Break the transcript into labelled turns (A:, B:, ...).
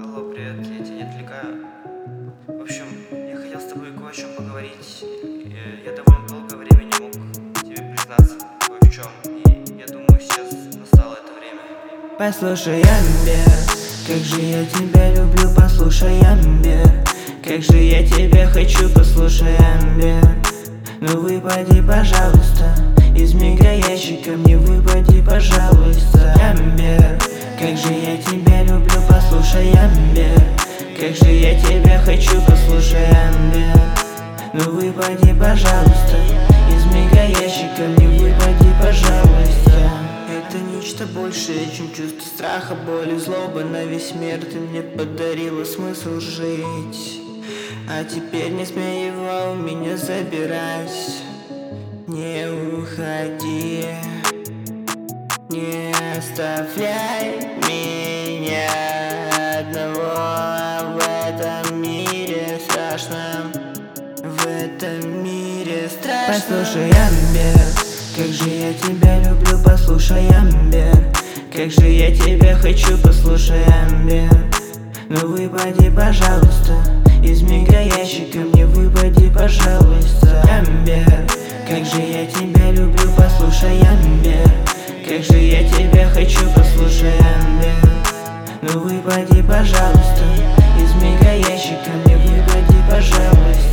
A: Алло, привет, я тебя не отвлекаю. В общем, я хотел с тобой кое о чем поговорить. Я довольно долгое время не мог тебе признаться кое в чем. И я думаю, сейчас настало это время.
B: Послушай, Амбер, как же я тебя люблю, послушай, Амбер, как же я тебя хочу, послушай, Амбер. Ну выпади, пожалуйста, из мегаящика мне выпади, пожалуйста, Амбер. Как же я тебя люблю, послушай, Амбер, как же я тебя хочу, послушай, Амбер. Ну выпади, пожалуйста, из мегаящика мне выпади, пожалуйста. Это нечто большее, чем чувство страха, боли, злобы на весь мир. Ты мне подарила смысл жить, а теперь не смей его у меня забирать. Не уходи, не оставляй меня одного в этом мире страшном. В этом мире страшно. Послушай, Амбер, как же я тебя люблю, послушай, Амбер, как же я тебя хочу, послушай, Амбер. Ну выпади, пожалуйста, из мегаящика мне выпади, пожалуйста, Амбер. Как же я тебя люблю, послушай, Амбер, как же я тебя хочу, послушай, Амбер. Ну выпади, пожалуйста, из мегаящика мне выпади, пожалуйста.